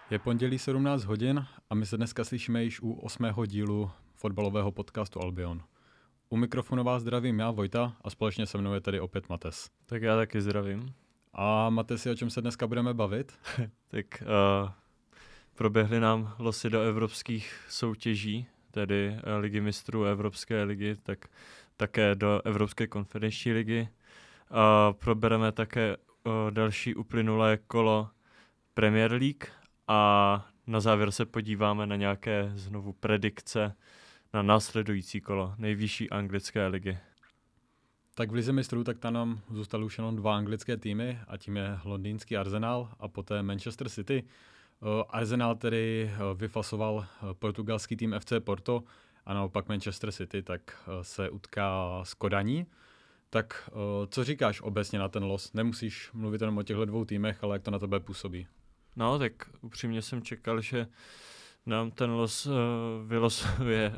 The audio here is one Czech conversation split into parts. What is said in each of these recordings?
Je pondělí 17 hodin a my se dneska slyšíme již u 8. dílu fotbalového podcastu Albion. U mikrofonu vás zdravím já, Vojta, a společně se mnou je tady opět Mates. Tak já taky zdravím. A Matesi, o čem se dneska budeme bavit? Tak proběhly nám losy do evropských soutěží, tedy Ligy mistrů, Evropské ligy, tak také do Evropské konferenční ligy. Probereme také další uplynulé kolo Premier League a na závěr se podíváme na nějaké znovu predikce na následující kolo nejvyšší anglické ligy. Tak v Lize mistrů tak tam nám zůstaly už jenom dva anglické týmy a tím je londýnský Arsenal a poté Manchester City. Arsenal tedy vyfasoval portugalský tým FC Porto a naopak Manchester City tak se utká s Kodaní. Tak co říkáš obecně na ten los? Nemusíš mluvit jenom o těchto dvou týmech, ale jak to na tebe působí? No, tak upřímně jsem čekal, že nám ten los vylosuje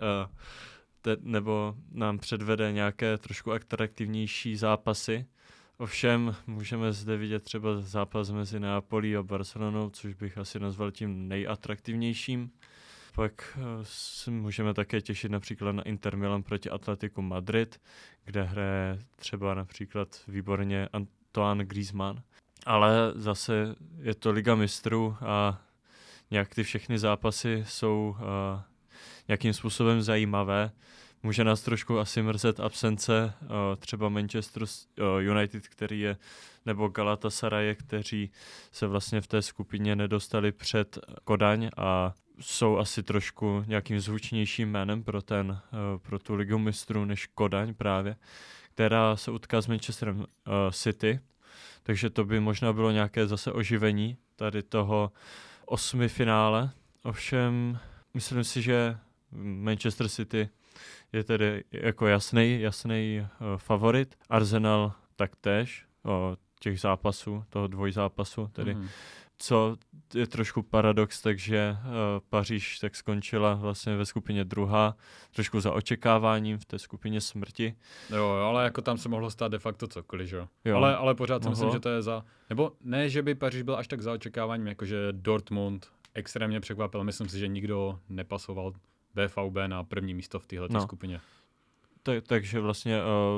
nebo nám předvede nějaké trošku atraktivnější zápasy. Ovšem můžeme zde vidět třeba zápas mezi Neapolí a Barcelonou, což bych asi nazval tím nejatraktivnějším. Pak můžeme také těšit například na Inter Milan proti Atletiku Madrid, kde hraje třeba například výborně Antoine Griezmann. Ale zase je to Liga mistrů a nějak ty všechny zápasy jsou nějakým způsobem zajímavé. Může nás trošku asi mrzet absence třeba Manchester United, který je, nebo Galatasaray, kteří se vlastně v té skupině nedostali před Kodaň a jsou asi trošku nějakým zvučnějším jménem pro tu Ligu mistrů než Kodaň právě, která se utká s Manchesterem City. Takže to by možná bylo nějaké zase oživení tady toho osmifinále. Ovšem, myslím si, že Manchester City je tedy jako jasný favorit. Arsenal taktéž těch zápasů, toho dvojzápasu, tedy co je trošku paradox, takže Paříž tak skončila vlastně ve skupině druhá, trošku za očekáváním v té skupině smrti. Jo, ale jako tam se mohlo stát de facto cokoliv, že jo. Ale pořád si myslím, že to je nebo ne, že by Paříž byl až tak za očekáváním, jakože Dortmund extrémně překvapil. Myslím si, že nikdo nepasoval BVB na první místo v této skupině. Takže vlastně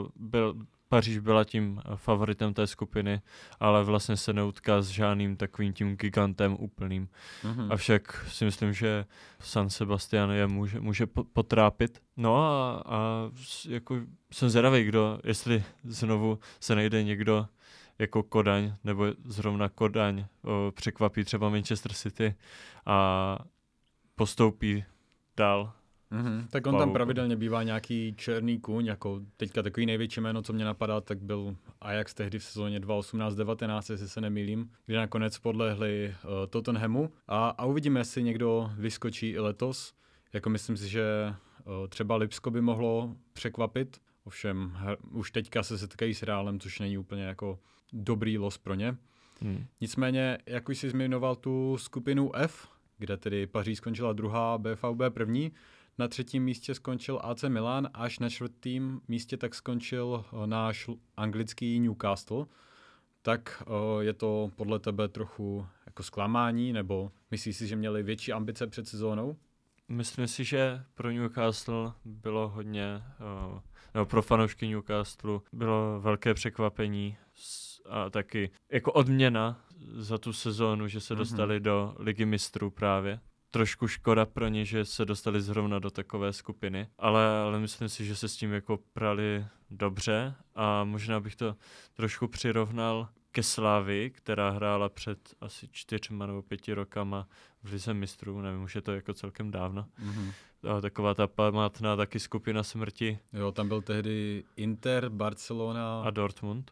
Paříž byla tím favoritem té skupiny, ale vlastně se neutká s žádným takovým tím gigantem úplným. Avšak si myslím, že San Sebastian je může potrápit. No a jako jsem zvědavý, jestli znovu se najde někdo jako Kodaň, nebo zrovna Kodaň překvapí třeba Manchester City a postoupí dál. Tak on tam pravidelně bývá nějaký černý kůň, jako teďka takový největší jméno, co mě napadá, tak byl Ajax tehdy v sezóně 2018-19, jestli se nemýlím, kdy nakonec podlehli Tottenhamu a uvidíme, jestli někdo vyskočí i letos. Jako myslím si, že třeba Lipsko by mohlo překvapit, ovšem už teďka se setkají s Reálem, což není úplně jako dobrý los pro ně. Nicméně, jak už jsi zmiňoval tu skupinu F, kde tedy Paříž skončila druhá, BVB první, na třetím místě skončil AC Milan, až na čtvrtém místě tak skončil náš anglický Newcastle. Tak je to podle tebe trochu jako zklamání, nebo myslíš si, že měli větší ambice před sezónou? Myslím si, že pro Newcastle bylo hodně, nebo pro fanoušky Newcastle bylo velké překvapení a taky jako odměna za tu sezónu, že se dostali do Ligy mistrů právě. Trošku škoda pro ně, že se dostali zrovna do takové skupiny, ale myslím si, že se s tím jako prali dobře a možná bych to trošku přirovnal ke Slavii, která hrála před asi 4 nebo 5 rokama v Lize mistrů, nevím, už je to jako celkem dávno. Taková ta památná taky skupina smrti. Jo, tam byl tehdy Inter, Barcelona a Dortmund.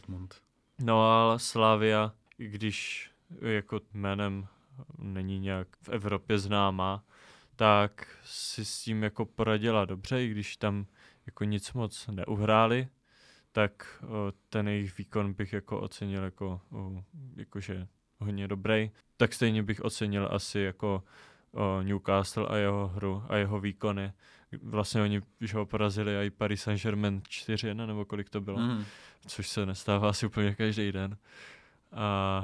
No ale Slavia, i když jako jménem není nějak v Evropě známá, tak si s tím jako poradila dobře, i když tam jako nic moc neuhráli, tak ten jejich výkon bych jako ocenil jakože hodně dobrý. Tak stejně bych ocenil asi jako Newcastle a jeho hru a jeho výkony. Vlastně oni už ho porazili i Paris Saint-Germain 4-1, nebo kolik to bylo, což se nestává asi úplně každý den. A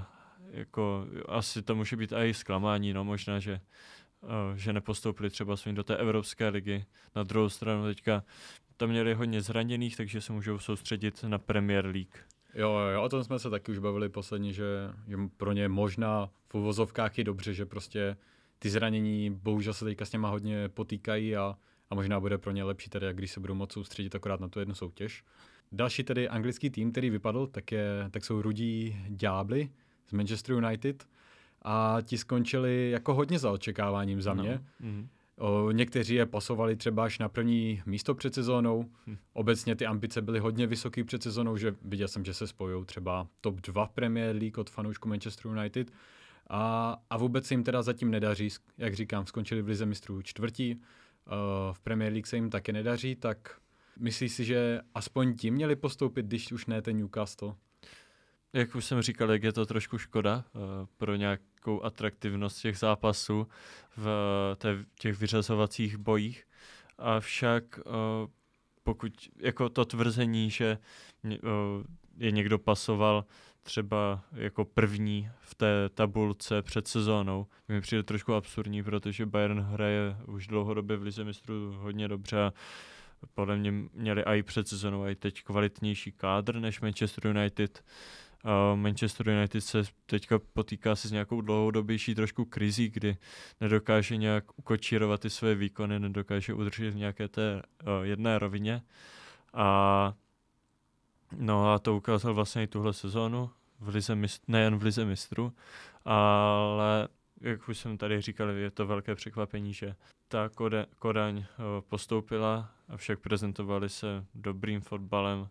jako asi to může být i zklamání, no možná, že nepostoupili třeba svým do té Evropské ligy. Na druhou stranu teďka tam měli hodně zraněných, takže se můžou soustředit na Premier League. Jo, o tom jsme se taky už bavili posledně, že pro ně možná v uvozovkách je dobře, že prostě ty zranění bohužel se teďka s něma hodně potýkají a možná bude pro ně lepší tedy, když se budou moct soustředit akorát na tu jednu soutěž. Další tedy anglický tým, který vypadl, tak jsou rudí ďábli z Manchester United a ti skončili jako hodně za očekáváním za mě. Někteří je pasovali třeba až na první místo před sezónou. Obecně ty ambice byly hodně vysoký před sezónou, že viděl jsem, že se spojou třeba top 2 v Premier League od fanoušku Manchester United. A vůbec se jim teda zatím nedaří, jak říkám, skončili v lize mistrů čtvrtí, v Premier League se jim taky nedaří, tak myslíš si, že aspoň ti měli postoupit, když už ne ten Newcastle? Jak už jsem říkal, jak je to trošku škoda pro nějakou atraktivnost těch zápasů v těch vyřazovacích bojích. Avšak pokud jako to tvrzení, že je někdo pasoval třeba jako první v té tabulce před sezónou, mi přijde trošku absurdní, protože Bayern hraje už dlouhodobě v lize mistrů hodně dobře a podle mě měli i před sezónou i teď kvalitnější kádr než Manchester United. Manchester United se teďka potýká se s nějakou dlouhodobější trošku krizí, kdy nedokáže nějak ukočírovat ty své výkony, nedokáže udržet v nějaké té jedné rovině. A to ukázal vlastně i tuhle sezónu, nejen v lize mistrů, ale jak už jsem tady říkal, je to velké překvapení, že ta Kodaň postoupila, avšak prezentovali se dobrým fotbalem.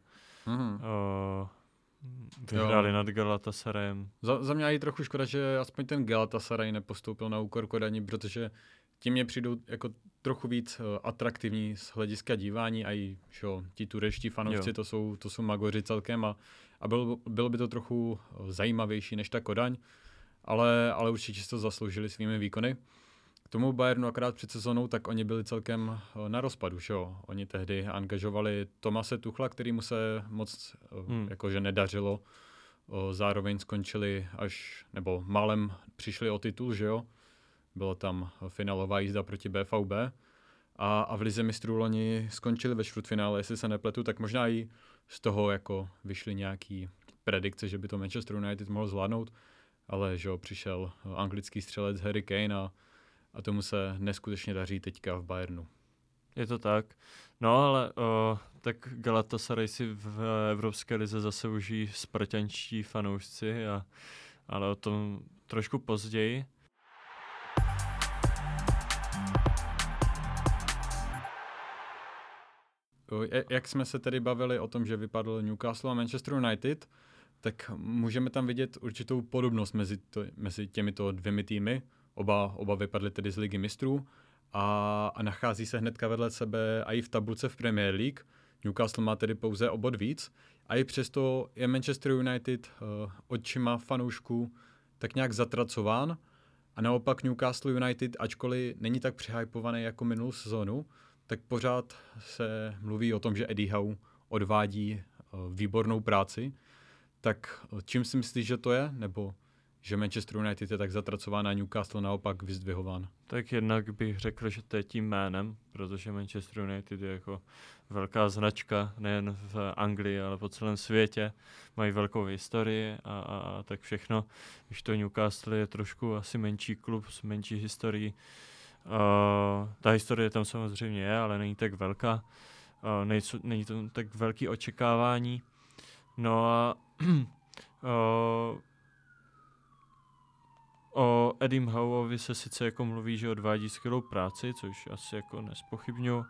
Vyhráli nad Galatasarayem. Za mě je trochu škoda, že aspoň ten Galatasaray nepostoupil na úkor Kodani, protože ti mě přijdou jako trochu víc atraktivní z hlediska dívání a i ti turečtí fanoušci, to jsou magoři celkem a bylo by to trochu zajímavější než ta Kodaň, ale určitě to zasloužili svými výkony. K tomu Bayernu akorát před sezónou, tak oni byli celkem na rozpadu, že jo. Oni tehdy angažovali Tomase Tuchla, kterýmu se moc jakože nedařilo. Zároveň skončili nebo málem přišli o titul, že jo. Byla tam finálová jízda proti BVB a v lize mistrů loni skončili ve čtvrtfinále, jestli se nepletu, tak možná i z toho jako vyšly nějaký predikce, že by to Manchester United mohl zvládnout, ale že jo, přišel anglický střelec Harry Kane a tomu se neskutečně daří teďka v Bayernu. Je to tak. No ale tak Galatasaray si v Evropské lize zase užijí spartanští fanoušci, ale o tom trošku později. Jak jsme se tedy bavili o tom, že vypadl Newcastle a Manchester United, tak můžeme tam vidět určitou podobnost mezi těmito dvěmi týmy. Oba vypadly tedy z ligy mistrů a nachází se hnedka vedle sebe i v tabulce v Premier League. Newcastle má tedy pouze o bod víc a i přesto je Manchester United očima fanoušků tak nějak zatracován a naopak Newcastle United, ačkoliv není tak přehypovaný jako minulou sezónu, tak pořád se mluví o tom, že Eddie Howe odvádí výbornou práci. Tak čím si myslíš, že to je? Nebo že Manchester United je tak zatracován a Newcastle naopak vyzdvihován? Tak jednak bych řekl, že to je tím jménem, protože Manchester United je jako velká značka, nejen v Anglii, ale po celém světě. Mají velkou historii a tak všechno. Když to Newcastle je trošku asi menší klub s menší historií. Ta historie tam samozřejmě je, ale není tak velká. Není to tak velký očekávání. No a o Eddie Howeovi se sice jako mluví, že odvádí skvělou práci, což asi jako nespochybňuji,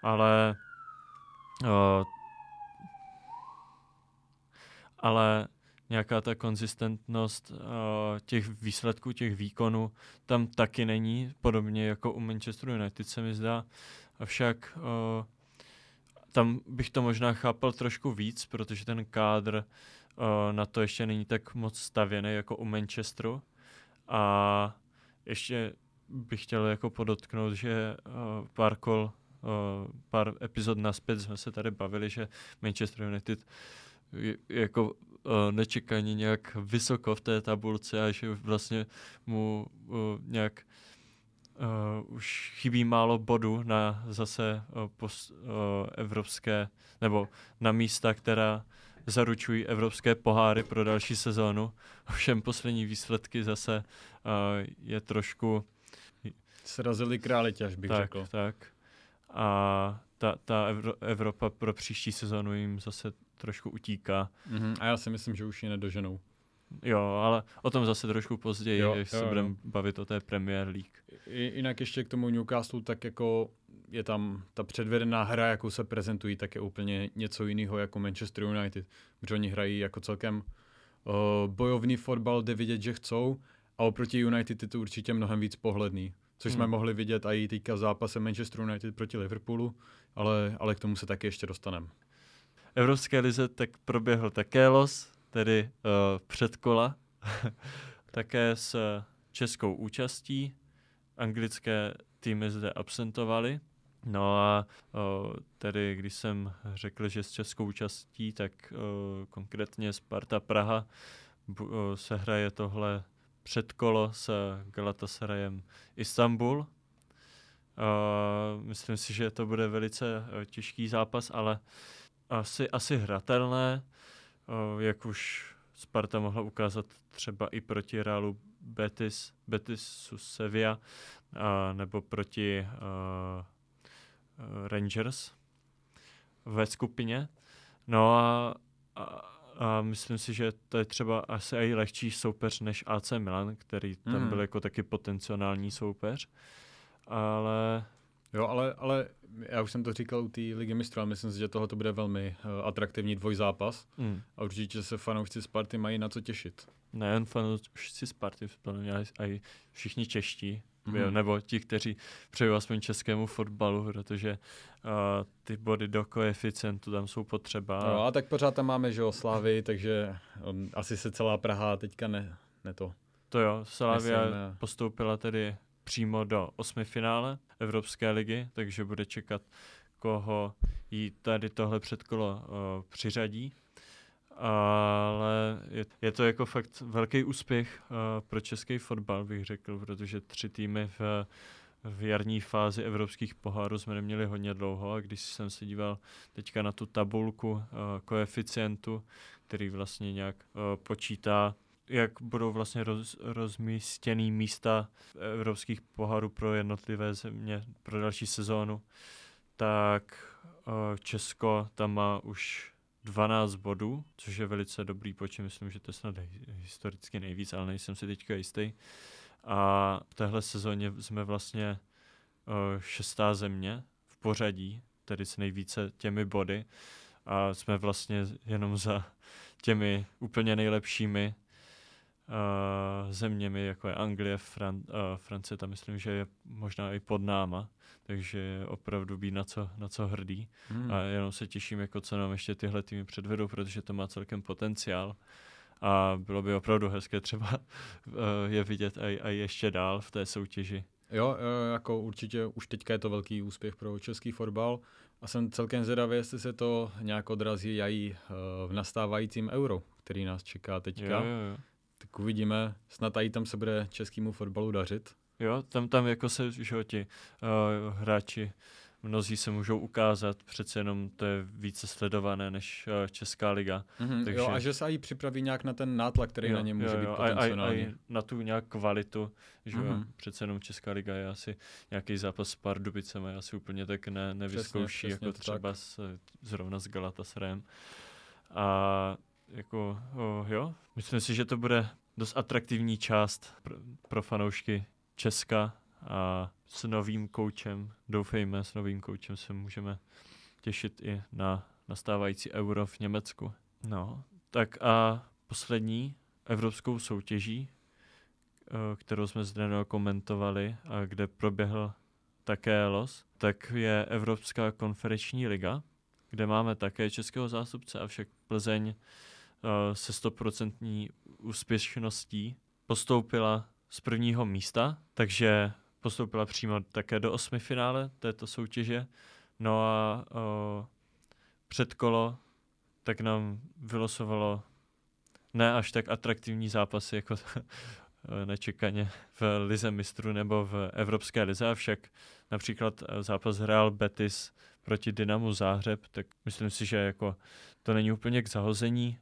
ale nějaká ta konzistentnost těch výsledků, těch výkonů tam taky není, podobně jako u Manchester United se mi zdá. Avšak tam bych to možná chápal trošku víc, protože ten kádr na to ještě není tak moc stavěný jako u Manchesteru. A ještě bych chtěl jako podotknout, že pár epizod nazpět jsme se tady bavili, že Manchester United jako nečekaně nějak vysoko v té tabulce a že vlastně mu nějak už chybí málo bodů na zase evropské, nebo na místa, která zaručují evropské poháry pro další sezónu. Ovšem poslední výsledky zase je trošku... Srazili králi těž, bych řekl. Tak. A ta Evropa pro příští sezónu jim zase trošku utíká. A já si myslím, že už ji nedoženou. Jo, ale o tom zase trošku později, když se budeme bavit o té Premier League. Jinak ještě k tomu Newcastle, tak jako je tam ta předvedená hra, jakou se prezentují, tak je úplně něco jiného jako Manchester United. Protože oni hrají jako celkem bojovný fotbal, jde vidět, že chcou, a oproti United je to určitě mnohem víc pohledný. Což jsme mohli vidět i teďka v zápase Manchester United proti Liverpoolu, ale k tomu se taky ještě dostaneme. Evropské lize tak proběhl také los, tedy předkola, také s českou účastí. Anglické týmy zde absentovaly. No a tedy když jsem řekl, že s českou účastí, tak konkrétně Sparta Praha se hraje tohle předkolo s Galatasarayem Istanbul. Myslím si, že to bude velice těžký zápas, ale asi hratelné, jak už Sparta mohla ukázat třeba i proti Realu Betisu Sevilla, nebo proti Rangers ve skupině. No a myslím si, že to je třeba asi i lehčí soupeř než AC Milan, který tam byl jako taky potenciální soupeř. Ale... Jo, ale já už jsem to říkal u té Ligy mistrů, ale myslím si, že tohle to bude velmi atraktivní dvojzápas. A určitě se fanoušci Sparty mají na co těšit. Nejen fanoušci Sparty, ale i všichni čeští. Nebo ti, kteří přejou aspoň českému fotbalu, protože ty body do koeficientu tam jsou potřeba. No, a tak pořád tam máme, že Slávy, takže asi se celá Praha teďka ne to. To jo, Slavia postoupila tedy přímo do 8finále Evropské ligy, takže bude čekat, koho jí tady tohle předkolo přiřadí. Ale je to jako fakt velký úspěch pro český fotbal, bych řekl, protože 3 týmy v jarní fázi evropských pohárů jsme neměli hodně dlouho, a když jsem se díval teďka na tu tabulku koeficientu, který vlastně nějak počítá, jak budou vlastně rozmístěný místa evropských pohárů pro jednotlivé země pro další sezónu, tak Česko tam má už 12 bodů, což je velice dobrý počet, myslím, že to je snad historicky nejvíc, ale nejsem si teďka jistý. A v téhle sezóně jsme vlastně 6. země v pořadí, tedy s nejvíce těmi body, a jsme vlastně jenom za těmi úplně nejlepšími zeměmi, jako je Anglie, Francie, tam myslím, že je možná i pod náma, takže je opravdu být na co hrdý. A jenom se těším, jako co nám ještě tyhle týmy předvedou, protože to má celkem potenciál a bylo by opravdu hezké třeba je vidět i ještě dál v té soutěži. Jo, jako určitě už teďka je to velký úspěch pro český fotbal a jsem celkem zvědavý, jestli se to nějak odrazí i v nastávajícím Euro, který nás čeká teďka. Jo. Tak uvidíme, snad i tam se bude českému fotbalu dařit. Jo, tam jako se, že ti hráči, mnozí se můžou ukázat, přece jenom to je více sledované než Česká liga. Takže... Jo, a že se i připraví nějak na ten nátlak, který na ně může být potenciální. A na tu nějak kvalitu, že přece jenom Česká liga je asi nějaký zápas s Pardubicem a asi úplně tak nevyzkouší, přesně jako třeba zrovna s Galatasarayem. A jako, jo, myslím si, že to bude dost atraktivní část pro fanoušky Česka a s novým koučem, doufejme, s novým koučem se můžeme těšit i na nastávající Euro v Německu. No, tak a poslední evropskou soutěží, kterou jsme zde komentovali a kde proběhl také los, tak je Evropská konferenční liga, kde máme také českého zástupce, avšak Plzeň se 100% úspěšností postoupila z prvního místa, takže postoupila přímo také do 8finále této soutěže. No a předkolo tak nám vylosovalo ne až tak atraktivní zápasy jako nečekaně v Lize mistrů nebo v Evropské lize, avšak například zápas Real Betis proti Dynamu Záhřeb, tak myslím si, že jako to není úplně k zahození.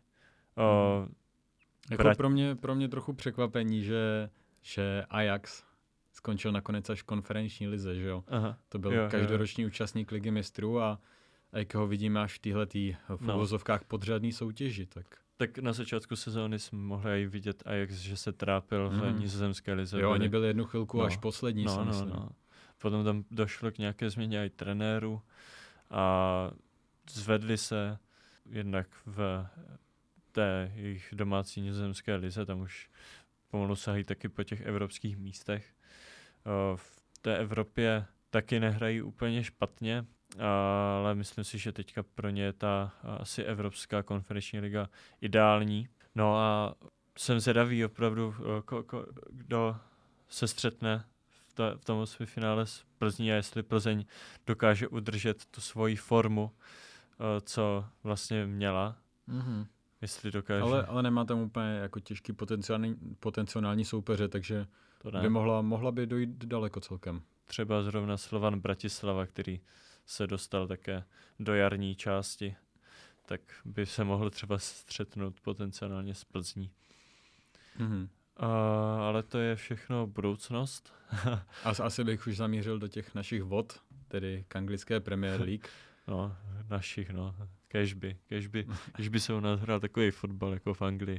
Jako pro mě trochu překvapení, že Ajax skončil nakonec až v konferenční lize, že jo? Aha, to byl každoroční účastník Ligy mistrů a jak ho vidíme až v téhletý v uvozovkách podřadný soutěži, tak na začátku sezóny jsme mohli i vidět Ajax, že se trápil v nizozemské lize. Jo, oni byli jednu chvilku až poslední, si myslím. Potom tam došlo k nějaké změně i trenéru a zvedli se jednak v té jejich domácí nizozemské lize, tam už pomalu sahají taky po těch evropských místech. V té Evropě taky nehrají úplně špatně, ale myslím si, že teďka pro ně je ta asi Evropská konferenční liga ideální. No a jsem zvědavý opravdu, kdo se střetne v tom finále s Plzní a jestli Plzeň dokáže udržet tu svoji formu, co vlastně měla. Mm-hmm. Jestli dokáže. Ale nemá tam úplně jako těžký potenciální soupeře, takže by mohla by dojít daleko celkem. Třeba zrovna Slovan Bratislava, který se dostal také do jarní části, tak by se mohl třeba střetnout potenciálně s Plzní. Mm-hmm. Ale to je všechno budoucnost. Asi bych už zamířil do těch našich vod, tedy k anglické Premier League. No, našich, kežby se u nás hrál takový fotbal jako v Anglii.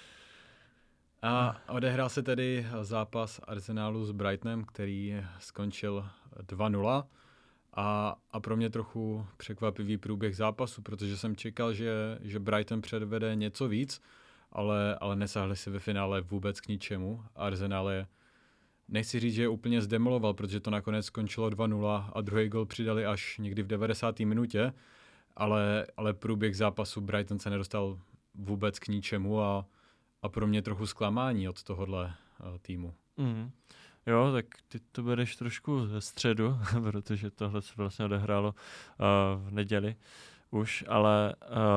A odehrál se tedy zápas Arsenalu s Brightonem, který skončil 2-0 a pro mě trochu překvapivý průběh zápasu, protože jsem čekal, že Brighton předvede něco víc, ale nesáhli si ve finále vůbec k ničemu. Arsenal nechci říct, že je úplně zdemoloval, protože to nakonec skončilo 2-0 a druhý gol přidali až někdy v 90. minutě, ale průběh zápasu Brighton se nedostal vůbec k ničemu a pro mě trochu zklamání od tohohle týmu. Mm. Jo, tak ty to bereš trošku ze středu, protože tohle se vlastně odehrálo v neděli už, ale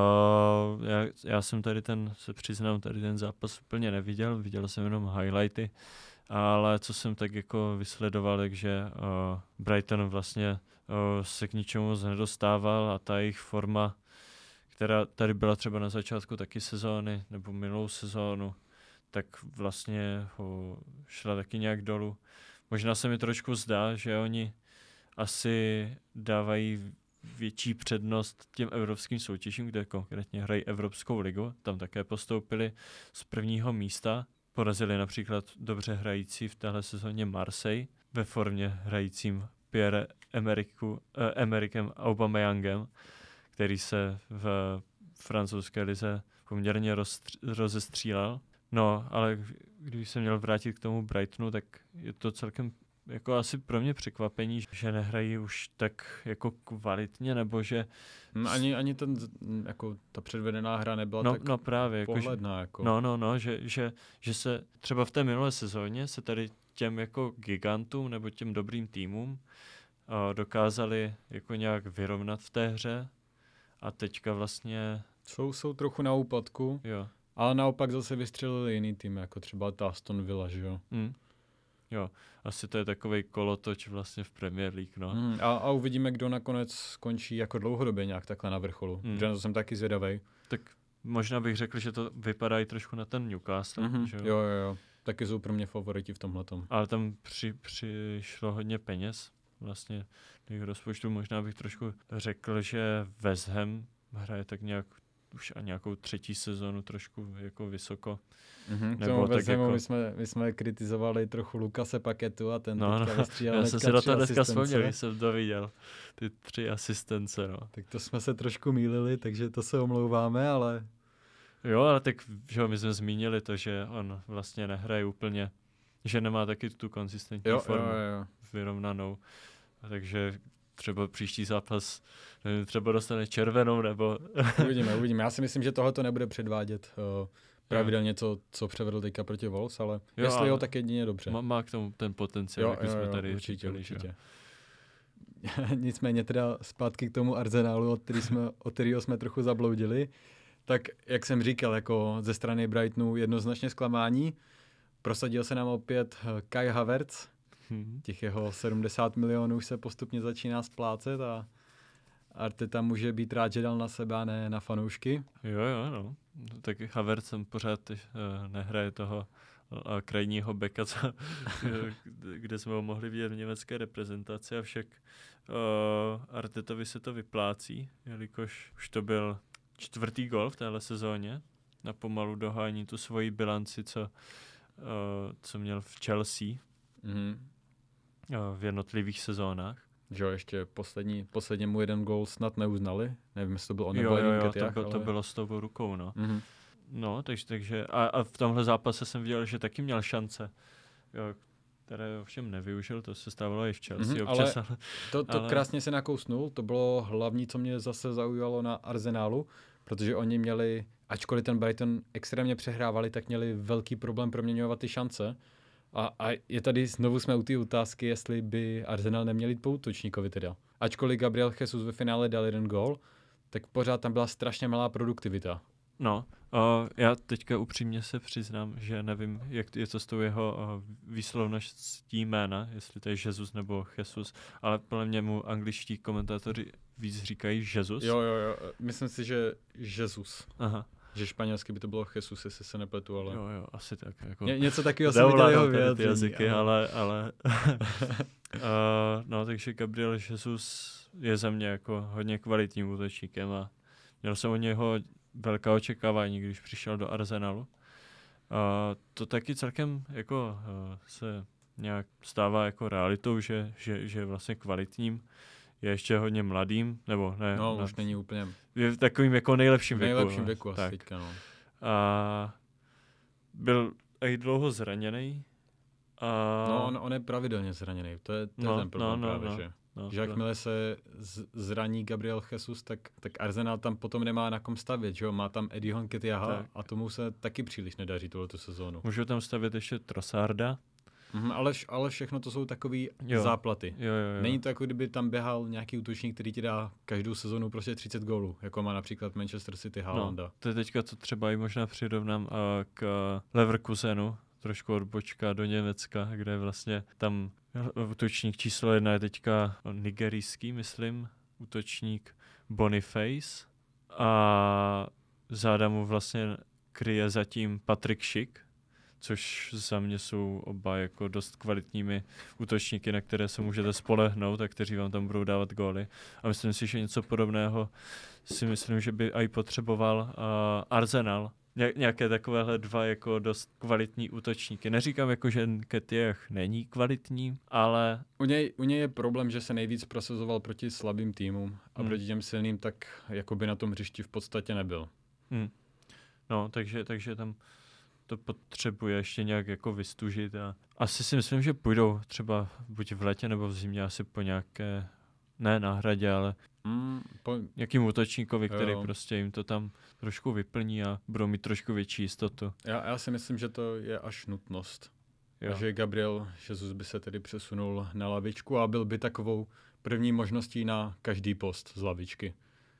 já jsem tady ten zápas úplně neviděl, viděl jsem jenom highlighty, ale co jsem tak jako vysledoval, takže Brighton vlastně se k ničemu moc nedostával a ta jejich forma, která tady byla třeba na začátku taky sezóny, nebo minulou sezónu, tak vlastně šla taky nějak dolů. Možná se mi trošku zdá, že oni asi dávají větší přednost těm evropským soutěžím, kde konkrétně hrají Evropskou ligu. Tam také postoupili z prvního místa. Porazili například dobře hrající v téhle sezóně Marseille, ve formě hrajícím Pierre-Emerikem Aubameyangem, který se v francouzské lize poměrně rozestřílel. No, ale když jsem měl vrátit k tomu Brightonu, tak je to celkem jako asi pro mě překvapení, že nehrají už tak jako kvalitně, nebo že... Ani ten, jako ta předvedená hra nebyla tak právě, pohledná. Že se třeba v té minulé sezóně se tady těm jako gigantům nebo těm dobrým týmům dokázali jako nějak vyrovnat v té hře a teďka vlastně... Jsou trochu na úpadku, jo. Ale naopak zase vystřelili jiný tým, jako třeba Aston Villa, že jo? Jo, asi to je takovej kolotoč vlastně v Premier League, no. A uvidíme, kdo nakonec skončí jako dlouhodobě nějak takhle na vrcholu. Protože to jsem taky zvědavej. Tak možná bych řekl, že to vypadá i trošku na ten Newcastle, že jo? Jo. Taky jsou pro mě favoriti v tomhletom. Ale tam přišlo hodně peněz. Vlastně do jejich rozpočtu možná bych trošku řekl, že West Ham hraje tak nějak už a nějakou třetí sezonu trošku jako vysoko. Nebo tak jako... my jsme kritizovali trochu Lukase Paketu a ten teďka vystřídal já jsem si na to dneska vzpomněl, když jsem to viděl. Ty 3 asistence, no. Tak to jsme se trošku mýlili, takže to se omlouváme, ale... Jo, ale tak že my jsme zmínili to, že on vlastně nehraje úplně, že nemá taky tu konzistentní formu vyrovnanou. Takže třeba příští zápas třeba dostane červenou, nebo... Uvidíme. Já si myslím, že tohle to nebude předvádět pravidelně, co převedl teďka proti Wolves, ale jestli jo, tak jedině dobře. Má k tomu ten potenciál, jak jsme tady říkali. Určitě. Nicméně teda zpátky k tomu Arsenalu, od kterého jsme trochu zabloudili. Tak jak jsem říkal, jako ze strany Brightonu jednoznačně zklamání. Prosadil se nám opět Kai Havertz. Těch jeho 70 milionů se postupně začíná splácet a Arteta může být rád, že dal na sebe a ne na fanoušky. Jo, no. Tak Havertz sem pořád nehraje toho krajního beka, kde jsme ho mohli vidět v německé reprezentaci, avšak Artetovi se to vyplácí, jelikož už to byl 4. gol v téhle sezóně a pomalu dohání tu svoji bilanci, co měl v Chelsea v jednotlivých sezónách. Že ještě posledně mu jeden gól snad neuznali. Nevím, jestli to byl on nebo to bylo s tou rukou, no. Mm-hmm. No, takže a v tomhle zápase jsem viděl, že taky měl šance, jo, které ovšem nevyužil, to se stávalo i v Chelsea občas. Ale to krásně se nakousnul, to bylo hlavní, co mě zase zaujalo na Arsenalu, protože oni měli, ačkoliv ten Brighton extrémně přehrávali, tak měli velký problém proměňovat ty šance. A je tady, znovu jsme u té otázky, jestli by Arsenal neměl jít po útočníkovi teda. Ačkoliv Gabriel Jesus ve finále dal jeden gól, tak pořád tam byla strašně malá produktivita. No, já teďka upřímně se přiznám, že nevím, jak je to s tou jeho výslovností jména, jestli to je Jesus nebo Jesus, ale podle mě mu angličtí komentátoři víc říkají Jesus. Jo, myslím si, že Jesus. Aha. Že španělsky by to bylo Jesus, jestli se nepletu, ale... Jo, asi tak. Jako... Něco takového jsem viděl jeho vyjádření. Jazyky, ale no, takže Gabriel Jesus je za mě jako hodně kvalitním útočníkem a měl jsem od něho velká očekávání, když přišel do Arsenalu. To taky celkem jako se nějak stává jako realitou, že je vlastně kvalitním. Je ještě hodně mladým, nebo ne? No, už není úplně... Je v takovým jako nejlepším věku. Nejlepším věku asi teďka, no. A byl i dlouho zraněný. No, on je pravidelně zraněný. To je ten problém právě, že? Že jakmile se zraní Gabriel Jesus, tak Arsenal tam potom nemá na kom stavět, že jo? Má tam Eddie Nketiaha a tomu se taky příliš nedaří tuhletu sezónu. Můžu tam stavět ještě Trossarda. Ale všechno to jsou takový záplaty. Jo. Není to jako kdyby tam běhal nějaký útočník, který ti dá každou sezonu prostě 30 gólů, jako má například Manchester City Haalanda. No, to je teďka, co třeba i možná přirovnám k Leverkusenu, trošku odbočka do Německa, kde vlastně tam útočník číslo 1 je teďka nigerijský, myslím, útočník Boniface a záda mu vlastně kryje zatím Patrick Schick, což za mě jsou oba jako dost kvalitními útočníky, na které se můžete spolehnout a kteří vám tam budou dávat góly. A myslím si, že něco podobného si myslím, že by i potřeboval Arsenal. Nějaké takovéhle dva jako dost kvalitní útočníky. Neříkám jako, že Nketiah není kvalitní, ale... U něj je problém, že se nejvíc prosazoval proti slabým týmům a proti těm silným tak jako by na tom hřišti v podstatě nebyl. No, takže tam to potřebuje ještě nějak jako vystužit a asi si myslím, že půjdou třeba buď v létě nebo v zimě asi po nějaké, ne náhradě, ale nějakým útočníkovi, který prostě jim to tam trošku vyplní a budou mít trošku větší jistotu. Já si myslím, že to je až nutnost. A že Gabriel Jesus by se tedy přesunul na lavičku a byl by takovou první možností na každý post z lavičky.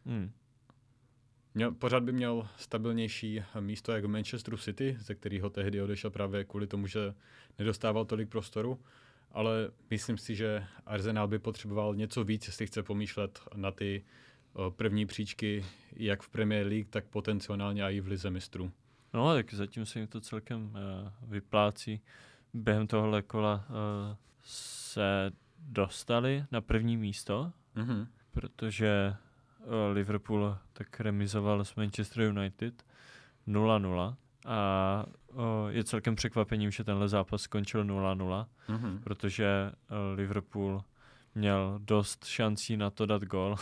Pořád by měl stabilnější místo jako Manchesteru City, ze kterého tehdy odešel právě kvůli tomu, že nedostával tolik prostoru, ale myslím si, že Arsenal by potřeboval něco víc, jestli chce pomýšlet na ty první příčky jak v Premier League, tak potenciálně i v Lize mistrů. No, tak zatím se jim to celkem vyplácí. Během tohohle kola se dostali na první místo, protože Liverpool tak remizoval s Manchester United 0-0 a je celkem překvapením, že tenhle zápas skončil 0-0, protože Liverpool měl dost šancí na to dát gól.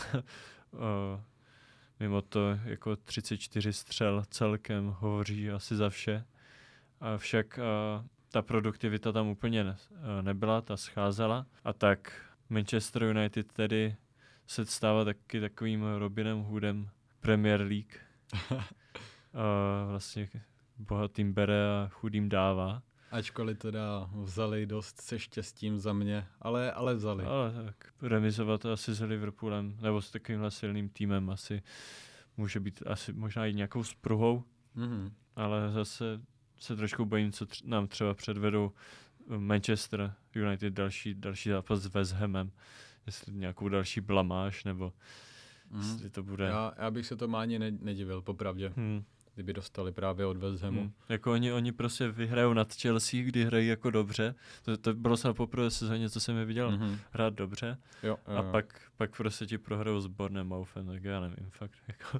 Mimo to jako 34 střel celkem hovoří asi za vše. Avšak ta produktivita tam úplně nebyla, ta scházela a tak Manchester United tedy se stává taky takovým Robinem Hoodem Premier League. Vlastně bohatým bere a chudým dává. Ačkoliv teda vzali dost se štěstím za mě, ale vzali. Ale tak remizovat asi s Liverpoolem, nebo s takovýmhle silným týmem asi může být asi možná i nějakou spruhou, ale zase se trošku bojím, co nám třeba předvedou Manchester United další zápas s West Hamem, jestli nějakou další blamáž, nebo jestli to bude... Já bych se to ani nedivil, popravdě, kdyby dostali právě od West Hamu. Jako oni prostě vyhrajou nad Chelsea, kdy hrají jako dobře. To bylo se poprvé sezóně, co jsem je viděl hrát dobře. Jo. A pak prostě ti prohrajou s Bournemouthem, tak já nevím, fakt. Jako.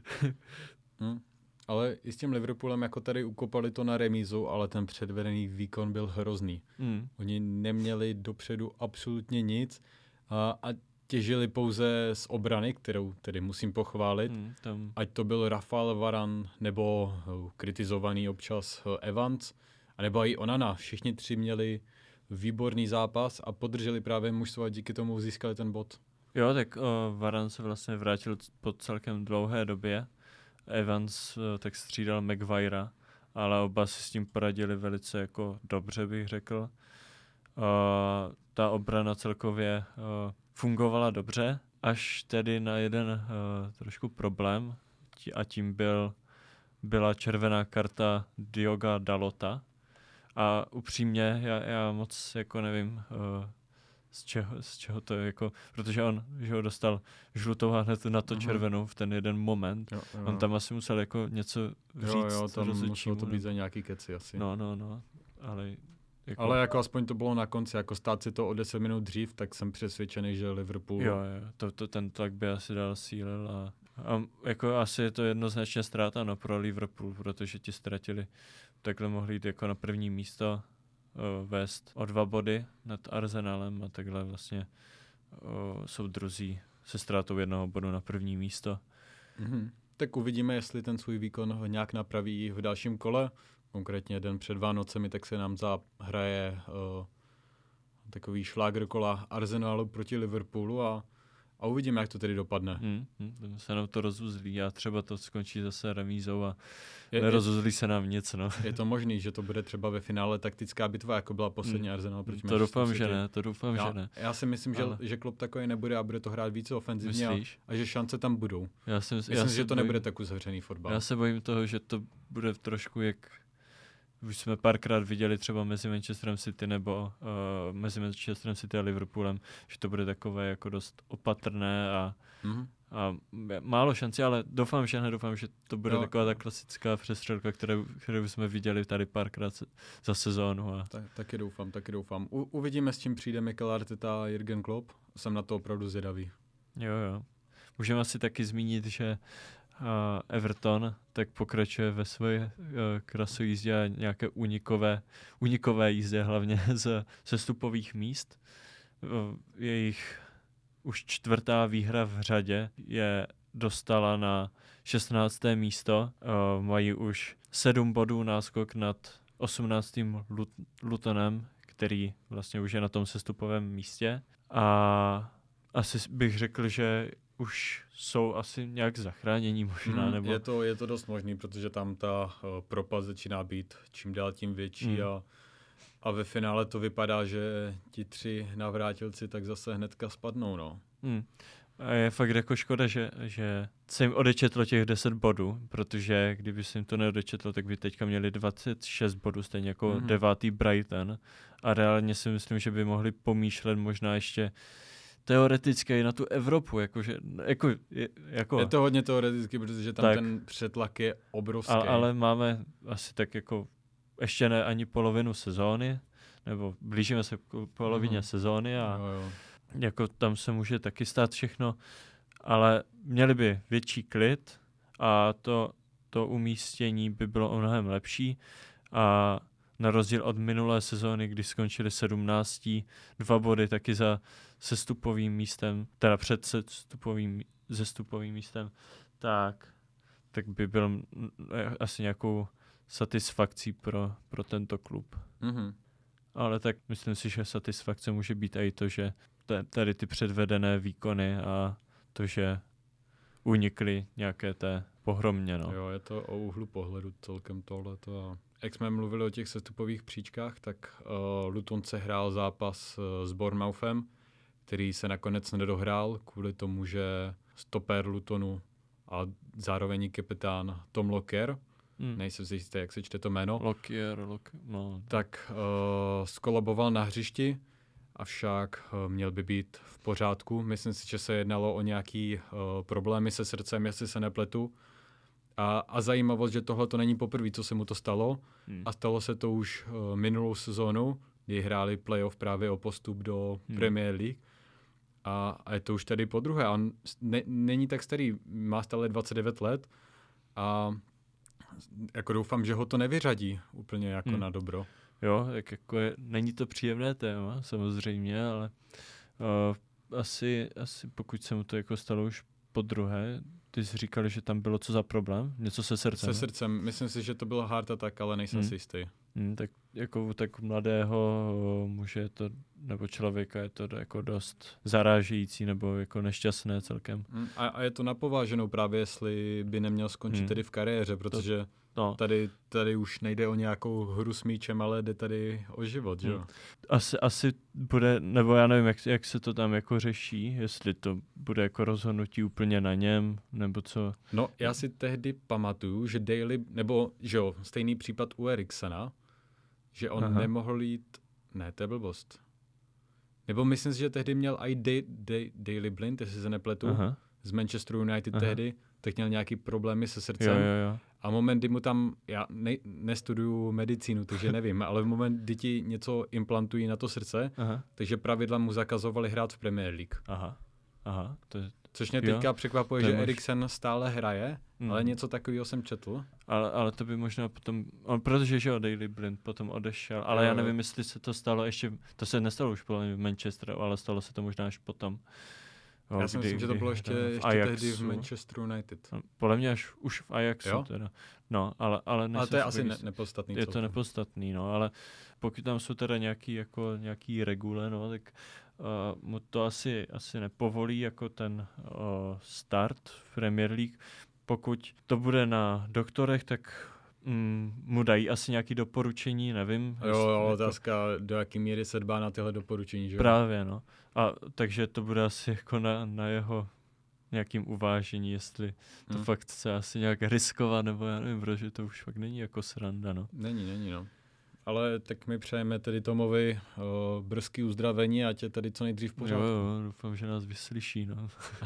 Ale i s tím Liverpoolem jako tady ukopali to na remízu, ale ten předvedený výkon byl hrozný. Oni neměli dopředu absolutně nic a těžili pouze z obrany, kterou tedy musím pochválit. Ať to byl Rafael Varane nebo kritizovaný občas Evans, anebo i Onana. Všichni tři měli výborný zápas a podrželi právě mužstvo a díky tomu získali ten bod. Jo, tak Varane se vlastně vrátil po celkem dlouhé době. Evans tak střídal Maguirea, ale oba si s tím poradili velice jako dobře, bych řekl. Ta obrana celkově fungovala dobře, až tedy na jeden trošku problém a tím byla červená karta Dioga Dalota. A upřímně já moc jako nevím, z čeho to je, jako, protože on že ho dostal žlutou hned na to červenou v ten jeden moment. Jo. On tam asi musel jako něco říct. Jo, tam muselo to být za nějaký keci asi. No, ale... Ale jako aspoň to bylo na konci, jako stát si to o 10 minut dřív, tak jsem přesvědčený, že Liverpool... Jo, ten tlak by asi dal sílil a jako asi je to jednoznačně ztráta pro Liverpool, protože ti ztratili, takhle mohli jít jako na první místo, vést o 2 body nad Arsenalem a takhle vlastně jsou druzí se ztrátou 1 bodu na první místo. Tak uvidíme, jestli ten svůj výkon nějak napraví v dalším kole. Konkrétně den před Vánocemi, tak se nám zahraje takový šlágr kola Arsenalu proti Liverpoolu a uvidíme, jak to tedy dopadne. Se nám to rozuzlí a třeba to skončí zase remízou a nerozuzlí se nám nic. No. Je to možný, že to bude třeba ve finále taktická bitva, jako byla poslední Arsenal proti Manchester City. To doufám, že ne. Já si myslím, že Klopp takový nebude a bude to hrát více ofenzivně a že šance tam budou. Myslím, že to nebude tak uzavřený fotbal. Já se bojím toho, že to bude trošku jak už jsme párkrát viděli třeba mezi Manchesterem City nebo mezi Manchesterem City a Liverpoolem, že to bude takové jako dost opatrné a málo šancí, ale doufám, že to bude taková ta klasická přestřelka, kterou jsme viděli tady párkrát za sezónu. Taky doufám. Uvidíme, s čím přijde Mikel Arteta a Jürgen Klopp. Jsem na to opravdu zvědavý. Jo. Můžeme asi taky zmínit, že Everton tak pokračuje ve své krasojízdě a nějaké unikové jízdě, hlavně ze sestupových míst. Jejich už 4. výhra v řadě je dostala na 16. místo. Mají už 7 bodů náskok nad 18. Lutonem, který vlastně už je na tom sestupovém místě. A asi bych řekl, že už jsou asi nějak zachránění možná. Nebo... Je to dost možný, protože tam ta propast začíná být čím dál tím větší a ve finále to vypadá, že ti 3 navrátilci tak zase hnedka spadnou. No. A je fakt jako škoda, že se jim odečetlo těch 10 bodů, protože kdyby se jim to neodečetlo, tak by teďka měli 26 bodů, stejně jako 9. Brighton. A reálně si myslím, že by mohli pomýšlet možná ještě teoreticky na tu Evropu, Je to hodně teoreticky, protože tam ten přetlak je obrovský. Ale máme asi tak jako ještě ne ani polovinu sezóny, nebo blížíme se k polovině sezóny a jako tam se může taky stát všechno, ale měli by větší klid a to umístění by bylo mnohem lepší a na rozdíl od minulé sezóny, kdy skončili 17, 2 body taky za sestupovým místem, teda před zestupovým místem, tak by byl asi nějakou satisfakcí pro tento klub. Ale tak myslím si, že satisfakce může být i to, že tady ty předvedené výkony a to, že unikly nějaké té pohromě. No. Jo, je to o úhlu pohledu celkem tohleto. Jak jsme mluvili o těch sestupových příčkách, tak Luton se hrál zápas s Bournemouthem, který se nakonec nedohrál kvůli tomu, že stoper Lutonu a zároveň kapitán Tom Lockyer, nejsem si jistý, jak se čte to jméno, tak skolaboval na hřišti, avšak měl by být v pořádku. Myslím si, že se jednalo o nějaký problémy se srdcem, jestli se nepletu. A zajímavost, že tohle to není poprvé, co se mu to stalo. A stalo se to už minulou sezónu, kdy hráli playoff právě o postup do Premier League. A je to už tady podruhé. On není tak starý, má stále 29 let a jako doufám, že ho to nevyřadí úplně jako na dobro. Jo, tak jako není to příjemné téma, samozřejmě, ale asi pokud se mu to jako stalo už podruhé, ty jsi říkal, že tam bylo co za problém? Něco se srdcem? Se srdcem. Myslím si, že to bylo heart attack, ale nejsem si jistý. Tak jako tak mladého muže to, nebo člověka je to jako dost zarážející nebo jako nešťastné celkem. A je to napováženou právě, jestli by neměl skončit tedy v kariéře, protože tady už nejde o nějakou hru s míčem, ale jde tady o život, že jo? Asi bude, nebo já nevím, jak se to tam jako řeší, jestli to bude jako rozhodnutí úplně na něm, nebo co. No, já si tehdy pamatuju, že Daly, nebo že jo, stejný případ u Eriksena, že on nemohl jít, ne, to je blbost. Nebo myslím si, že tehdy měl i Daily Blind, jestli se nepletu, z Manchester United tehdy, tak měl nějaký problémy se srdcem. Jo. A moment, kdy mu tam, já nestuduju medicínu, takže nevím, ale v moment, kdy ti něco implantují na to srdce, takže pravidla mu zakazovali hrát v Premier League. Aha. Což mě teďka překvapuje, že Eriksen stále hraje, ale něco takového jsem četl. Ale to by možná potom, protože že Daily Blind potom odešel, ale já nevím, jestli se to stalo ještě, to se nestalo už v Manchesteru, ale stalo se to možná až potom. Já si myslím, že to bylo ještě tehdy v Manchester United. Podle mě už v Ajaxu teda. No, ale to je asi nepodstatný. Je to nepodstatný, no, ale pokud tam jsou teda nějaký regule, no, tak mu to asi nepovolí jako ten start v Premier League. Pokud to bude na doktorech, tak mu dají asi nějaké doporučení, nevím. Jo, otázka, do jaký míry se dbá na tyhle doporučení, že? Právě, no. A takže to bude asi jako na jeho nějakým uvážení, jestli to fakt chce asi nějak riskovat, nebo já nevím, protože to už fakt není jako sranda, no. Není, no. Ale tak my přejeme tedy Tomovi brzký uzdravení a tě tady co nejdřív v pořádku. Jo, doufám, že nás vyslyší, no.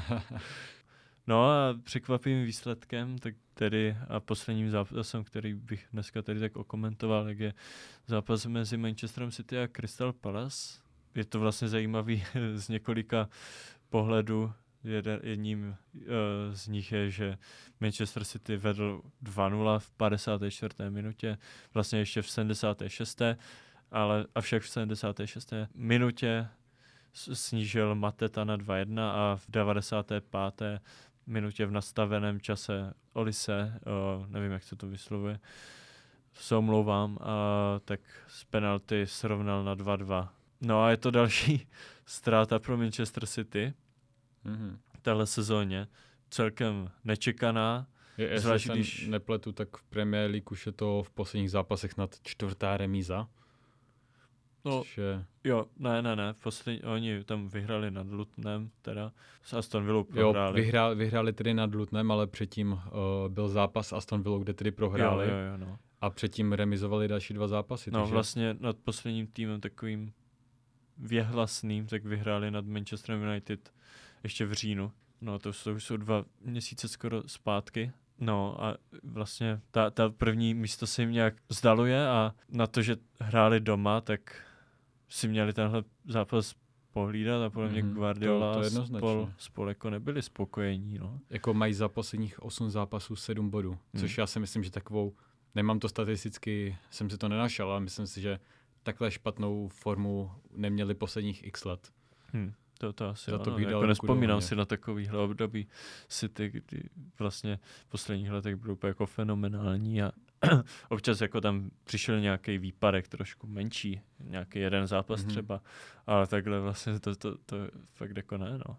No a překvapivým výsledkem, tak tedy a posledním zápasem, který bych dneska tady tak okomentoval, jak je zápas mezi Manchesterem City a Crystal Palace. Je to vlastně zajímavý z několika pohledů. Jedním z nich je, že Manchester City vedl 2-0 v 54. minutě, vlastně ještě v 76. Avšak v 76. minutě snížil Mateta na 2-1 a v 95. minutě v nastaveném čase Olise, nevím, jak se to vyslovuje, se omlouvám, tak z penalty srovnal na 2-2. No a je to další ztráta pro Manchester City v téhle sezóně. Celkem nečekaná. Jestli se nepletu, tak v Premier League už je to v posledních zápasech nad 4. remíza. No, jo, ne. Oni tam vyhrali nad Lutonem, teda s Aston Villou prohráli. Jo, vyhráli tedy nad Lutonem, ale předtím byl zápas Aston Villou, kde tedy prohráli. Jo, no. A předtím remizovali další 2 zápasy. No, takže vlastně nad posledním týmem takovým věhlasným, tak vyhráli nad Manchester United ještě v říjnu. No, to jsou 2 měsíce skoro zpátky. No a vlastně ta první místo se jim nějak vzdaluje a na to, že hráli doma, tak si měli tenhle zápas pohlídat a podle mě Guardiola a spol jako nebyli spokojení. No. Jako mají za posledních 8 zápasů 7 bodů, což já si myslím, že takovou, nemám to statisticky, jsem si to nenašel, ale myslím si, že takhle špatnou formu neměli posledních x let. To asi jako nespomínám si na takovýhle období City, kdy vlastně v posledních letech byl úplně jako fenomenální a občas jako tam přišel nějaký výpadek trošku menší, nějaký jeden zápas třeba, ale takhle vlastně to fakt jako ne, no.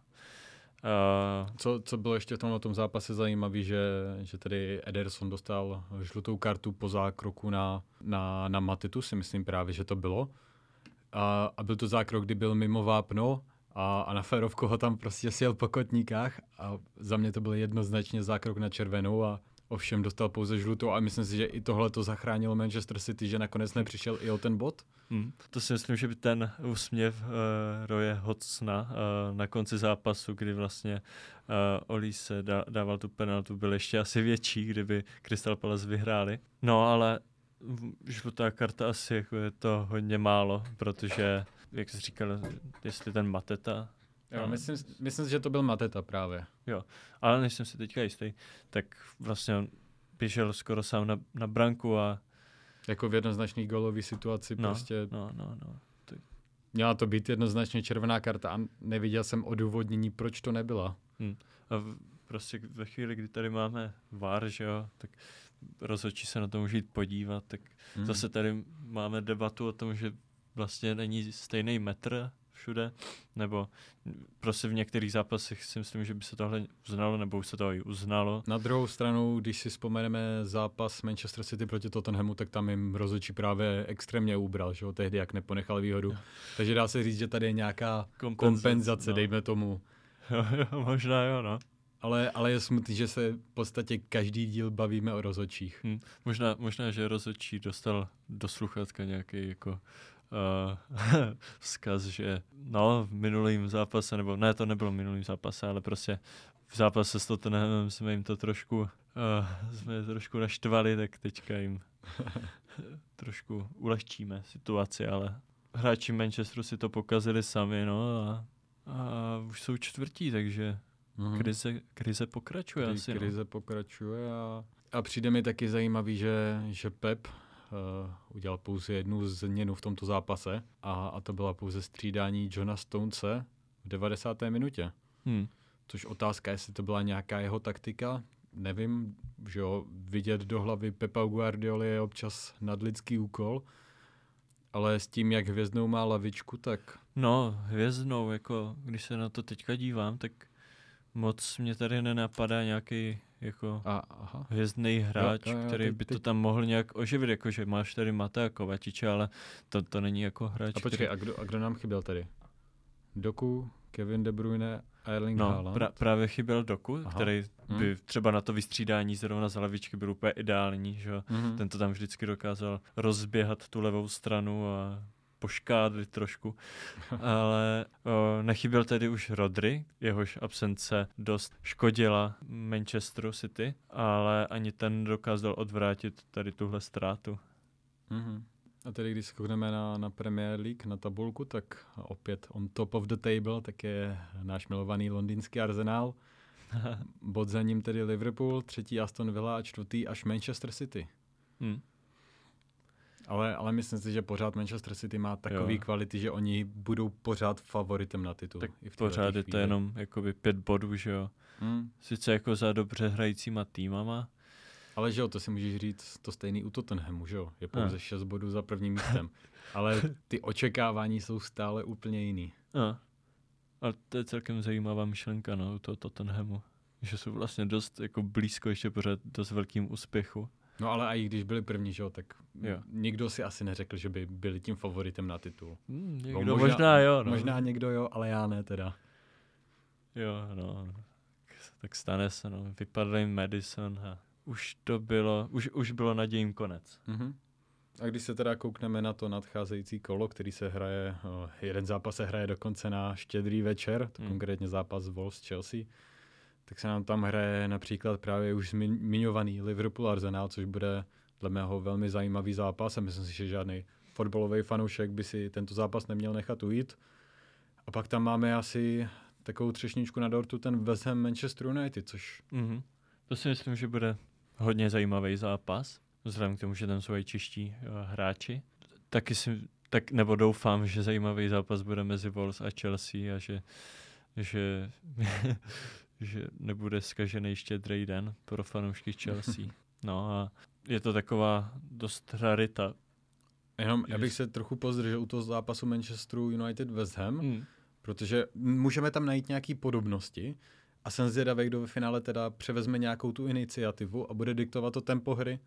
Co bylo ještě v tom zápase zajímavé, že tedy Ederson dostal žlutou kartu po zákroku na Matetu, si myslím právě, že to bylo. A byl to zákrok, kdy byl mimo vápno a na férovku ho tam prostě sjel po kotníkách a za mě to byl jednoznačně zákrok na červenou a ovšem dostal pouze žlutou a myslím si, že i tohle to zachránilo Manchester City, že nakonec nepřišel i o ten bod. To si myslím, že by ten úsměv Roye Hodgsona na konci zápasu, kdy vlastně Olise dával tu penaltu, byl ještě asi větší, kdyby Crystal Palace vyhráli. No ale žlutá karta asi jako je to hodně málo, protože, jak jsi říkal, jestli ten Mateta... Jo, myslím si, že to byl Mateta právě. Jo, ale než jsem si teďka jistý, tak vlastně on běžel skoro sám na branku a... Jako v jednoznačný gólový situaci prostě... No. Měla to být jednoznačně červená karta a neviděl jsem odůvodnění, proč to nebyla. A prostě ve chvíli, kdy tady máme VAR, že jo, tak rozhodčí se na to může jít podívat, tak zase tady máme debatu o tom, že vlastně není stejný metr všude, nebo prostě v některých zápasech si myslím, že by se tohle uznalo, nebo už se to i uznalo. Na druhou stranu, když si vzpomeneme zápas Manchester City proti Tottenhamu, tak tam jim rozhodčí právě extrémně ubral, že jo, tehdy, jak neponechal výhodu. Takže dá se říct, že tady je nějaká kompenzace, dejme tomu. Jo, možná jo, no. Ale je smutný, že se v podstatě každý díl bavíme o rozhodčích. Možná, že rozhodčí dostal do sluchátka nějaký jako vzkaz, že v minulým zápase, nebo ne, to nebylo v minulým zápase, ale prostě v zápase s Tottenhamem jsme jim to trošku naštvali, tak teďka jim trošku ulehčíme situaci, ale hráči Manchesteru si to pokazili sami, a už jsou čtvrtí, takže krize pokračuje asi. Krize pokračuje a přijde mi taky zajímavý, že Pep udělal pouze jednu změnu v tomto zápase a to byla pouze střídání Johna Stonese v 90. minutě. Což otázka, jestli to byla nějaká jeho taktika, nevím, že jo, vidět do hlavy Pepa Guardioly je občas nadlidský úkol, ale s tím, jak hvězdnou má lavičku, tak... No, hvězdnou, jako když se na to teďka dívám, tak moc mě tady nenapadá nějaký jako hvězdný hráč, který by to tam mohl nějak oživit, jakože máš tady Matea Kovačiče, ale to není jako hráč. A počkej, a kdo nám chyběl tady? Doku, Kevin De Bruyne, Erling Haaland? Právě chyběl Doku, který by třeba na to vystřídání zrovna z hlavičky byl úplně ideální, že? Ten to tam vždycky dokázal rozběhat tu levou stranu a poškádlit trošku, ale nechyběl tedy už Rodri, jehož absence dost škodila Manchesteru City, ale ani ten dokázal odvrátit tady tuhle ztrátu. A tedy když se koukneme na Premier League, na tabulku, tak opět on top of the table, tak je náš milovaný londýnský Arsenal. Bod za ním tedy Liverpool, třetí Aston Villa a čtvrtý až Manchester City. Ale myslím si, že pořád Manchester City má takový kvality, že oni budou pořád favoritem na titul. Tak i v pořád je to jenom jakoby 5 bodů, že jo. Sice jako za dobře hrajícíma týmama. Ale že jo, to si můžeš říct to stejný u Tottenhamu, že jo. Je pouze 6 bodů za prvním místem. Ale ty očekávání jsou stále úplně jiný. Ale to je celkem zajímavá myšlenka, u toho Tottenhamu. Že jsou vlastně dost jako blízko ještě pořád dost velkým úspěchu. No ale i když byli první, že jo, tak nikdo si asi neřekl, že by byli tím favoritem na titul. Možná jo. Možná někdo jo, ale já ne teda. Jo, tak stane se, vypadl jim Madison a už bylo nadějím konec. A když se teda koukneme na to nadcházející kolo, který se hraje, jeden zápas se hraje dokonce na Štědrý večer, to konkrétně zápas Wolves-Chelsea, tak se nám tam hraje například právě už zmiňovaný Liverpool-Arsenal, což bude dle mého velmi zajímavý zápas a myslím si, že žádný fotbalový fanoušek by si tento zápas neměl nechat ujít. A pak tam máme asi takovou třešničku na dortu, ten West Ham Manchester United, což... To si myslím, že bude hodně zajímavý zápas, vzhledem k tomu, že tam jsou i čeští hráči. Nebo doufám, že zajímavý zápas bude mezi Wolves a Chelsea a že nebude zkažený Štědrý den pro fanoušky Chelsea. No a je to taková dost rarita. Jenom já bych se trochu pozdržel u toho zápasu Manchesteru United West Ham, protože můžeme tam najít nějaké podobnosti a jsem zvědavý, kdo ve finále teda převezme nějakou tu iniciativu a bude diktovat to tempo hry.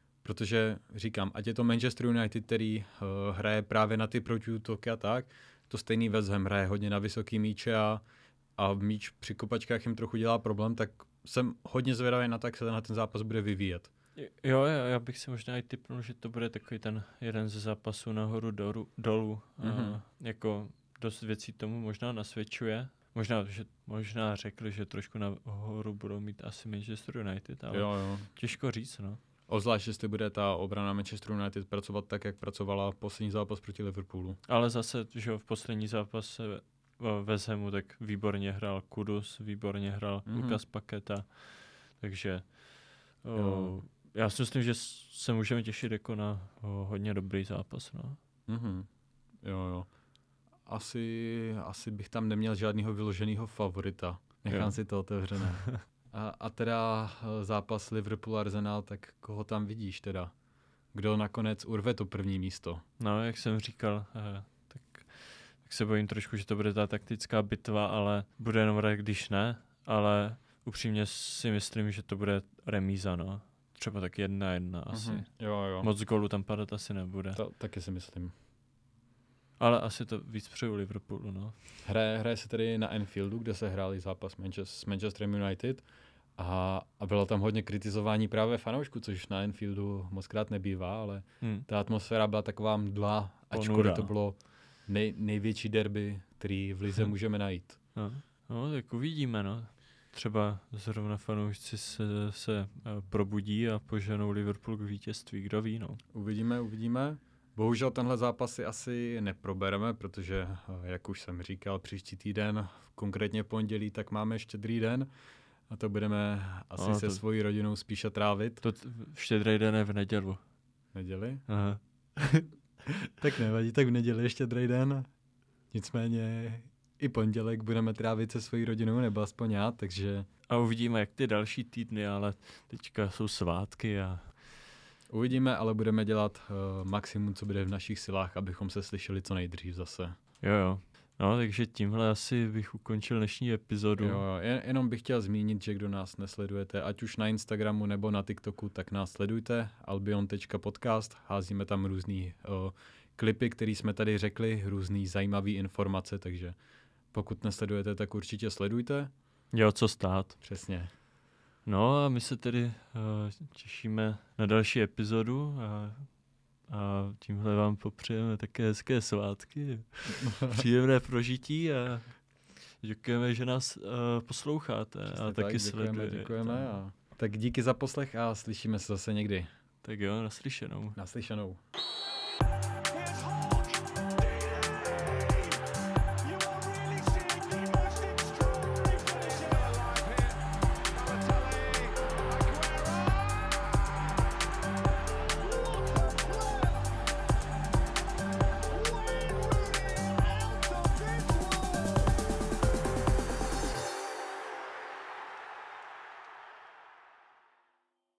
Protože říkám, ať je to Manchester United, který hraje právě na ty protiútoky a tak to stejný West Ham hraje hodně na vysoký míče a míč při kopačkách jim trochu dělá problém, tak jsem hodně zvědavý na to, jak se na ten zápas bude vyvíjet. Jo, já bych si možná i tipnul, že to bude takový ten jeden ze zápasů nahoru dolů. Jako dost věcí tomu možná nasvědčuje. Možná řekli, že trošku nahoru budou mít asi Manchester United, ale jo. Těžko říct, no. Obzvlášť, jestli bude ta obrana Manchester United pracovat tak, jak pracovala poslední zápas proti Liverpoolu. Ale zase, že v poslední zápase West Hamu tak výborně hrál Kudus, výborně hrál Lucas Paqueta, takže já si myslím, že se můžeme těšit jako na hodně dobrý zápas. No. Jo. Asi bych tam neměl žádného vyloženého favorita. Nechám si to otevřené. A teda zápas Liverpool-Arsenal, tak koho tam vidíš teda? Kdo nakonec urve to první místo? No, jak jsem říkal, tak se bojím trošku, že to bude ta taktická bitva, ale bude jenom rád, když ne, ale upřímně si myslím, že to bude remíza, no. Třeba tak 1-1 asi. Jo. Moc gólů tam padat asi nebude. To taky si myslím. Ale asi to víc přeju Liverpoolu, no. Hraje se tedy na Anfieldu, kde se hráli zápas s Manchesterem United a bylo tam hodně kritizování právě fanoušků, což na Anfieldu mockrát nebývá, ale ta atmosféra byla taková mdla, ačkoliv to bylo největší derby, který v lize můžeme najít. No, tak uvidíme, no. Třeba zrovna fanoušci se probudí a poženou Liverpool k vítězství, kdo ví, no. Uvidíme. Bohužel tenhle zápas si asi neprobereme, protože, jak už jsem říkal, příští týden, konkrétně pondělí, tak máme Štědrý den a to budeme asi se svojí rodinou spíše trávit. To Štědrý den je v neděli. Neděli? Aha. Tak nevadí, tak v neděli je Štědrý den. Nicméně i pondělek budeme trávit se svojí rodinou, nebo aspoň já, takže... A uvidíme, jak ty další týdny, ale teďka jsou svátky a... Uvidíme, ale budeme dělat maximum, co bude v našich silách, abychom se slyšeli co nejdřív zase. Jo. No, takže tímhle asi bych ukončil dnešní epizodu. Jo. Jenom bych chtěl zmínit, že kdo nás nesledujete, ať už na Instagramu nebo na TikToku, tak nás sledujte, albion.podcast, házíme tam různý klipy, které jsme tady řekli, různý zajímavé informace, takže pokud nesledujete, tak určitě sledujte. Jo, co stát. Přesně. No a my se tedy těšíme na další epizodu a tímhle vám popřejeme také hezké svátky, příjemné prožití a děkujeme, že nás posloucháte. Přesně a taky sledujete. Děkujeme. Tak díky za poslech a slyšíme se zase někdy. Tak jo, naslyšenou. Naslyšenou.